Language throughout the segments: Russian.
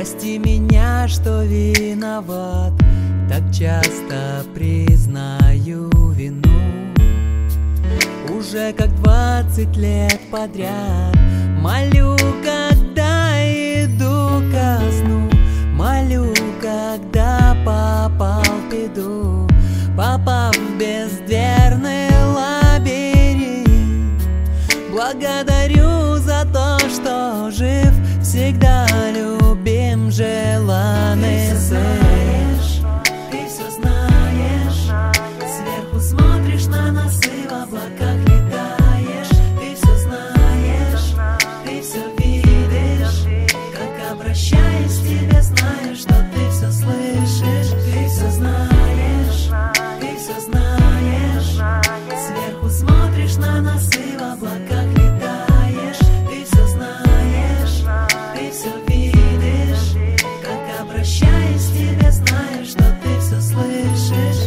Прости меня, что виноват, так часто признаю вину. Уже как 20 лет подряд молю, когда иду ко сну, молю, когда попал в беду, попав в бездверный лабиринт. Благодарю за то, что жив, всегда любим, желанный сын. Ты все знаешь, сверху смотришь на нас и в облаках летаешь. Ты все знаешь, ты все видишь, как обращаюсь к тебе, знаю, что ты все слышишь. Ты все знаешь, ты все знаешь, сверху смотришь на нас и в облаках летаешь. Ты все знаешь, ты все видишь, как обращаюсь к тебе, знаю, что ты все слышишь.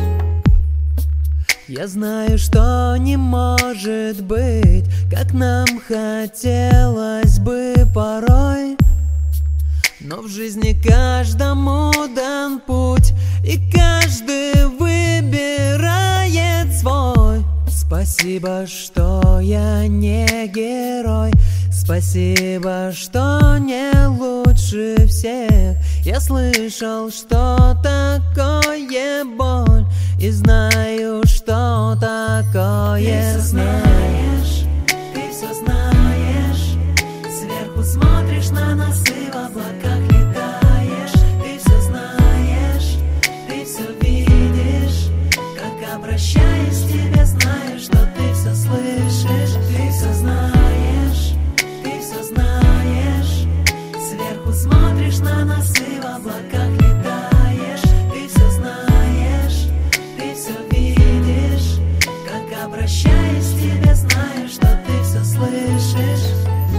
Я знаю, что не может быть, как нам хотелось бы порой, но в жизни каждому дан путь, и каждый выбирает свой. Спасибо, что я не герой, спасибо, что не лучше всех. Я слышал, что такое боль, и знаю, что такое смерть. Ты все знаешь, сверху смотришь на нас и в облаках летаешь. Ты все знаешь, ты все видишь, как обращаюсь к тебе, знаю, что ты все слышишь. Ты все знаешь, ты все знаешь, сверху смотришь на нас и в облаках летаешь. Ты все знаешь, ты все видишь, как обращаюсь к тебе, знаю, что ты все слышишь.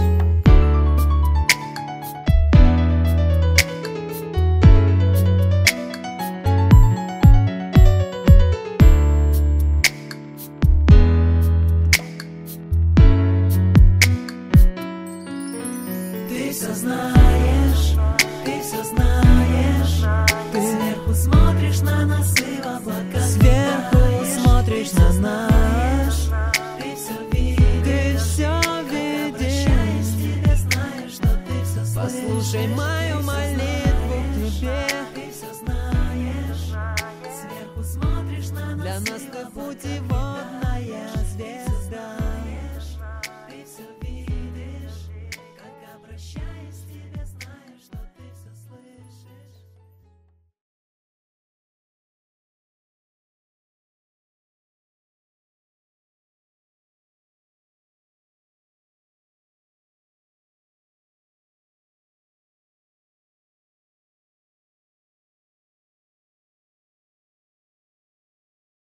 Ты все знаешь, ты все знаешь, ты сверху смотришь на нас и в облаках, сверху смотришь на нас. Ты все видишь, ты все видишь, тебе знаю, что ты все слышишь. Послушай мою молитву к тебе. Ты все знаешь, сверху смотришь на нас. Для нас ты путеводная звезда.